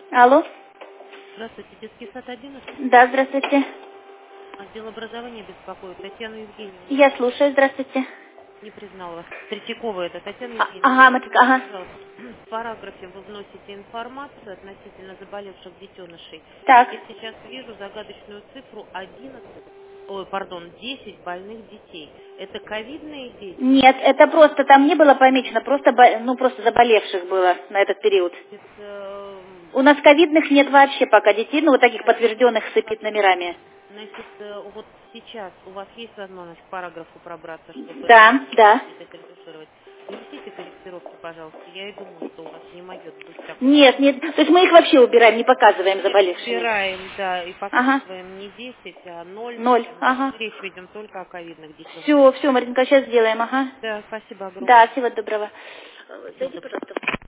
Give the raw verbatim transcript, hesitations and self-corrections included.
Алло. Здравствуйте, детский сад одиннадцать. Да, здравствуйте. Отдел образования беспокоит. Татьяна Евгеньевна. Я слушаю, здравствуйте. Не признала вас. Третьякова это Татьяна А, Евгеньевна. ага, Матвейка, ага. Пожалуйста, в параграфе вы вносите информацию относительно заболевших детенышей. Так. Я сейчас вижу загадочную цифру одиннадцать, ой, пардон, десять больных детей. Это ковидные дети? Нет, это просто, там не было помечено, просто, бо- ну, просто заболевших было на этот период. Это, У нас ковидных нет вообще пока детей, ну, вот таких подтвержденных с эпидномерами. значит, э, вот сейчас у вас есть возможность к параграфу пробраться, чтобы Да, да. это редуцировать? Внесите корректировки, пожалуйста. Я и думаю, что у вас не может быть такого. Нет, нет, то есть мы их вообще убираем, не показываем заболевшими. Убираем, да, и Ага. показываем не десять, а ноль. Ноль, ага. Речь ведем только о ковидных детях. Все, все, Маринка, сейчас сделаем, ага. Да, спасибо огромное. Да, всего доброго. Всего Зайди, доброго. пожалуйста.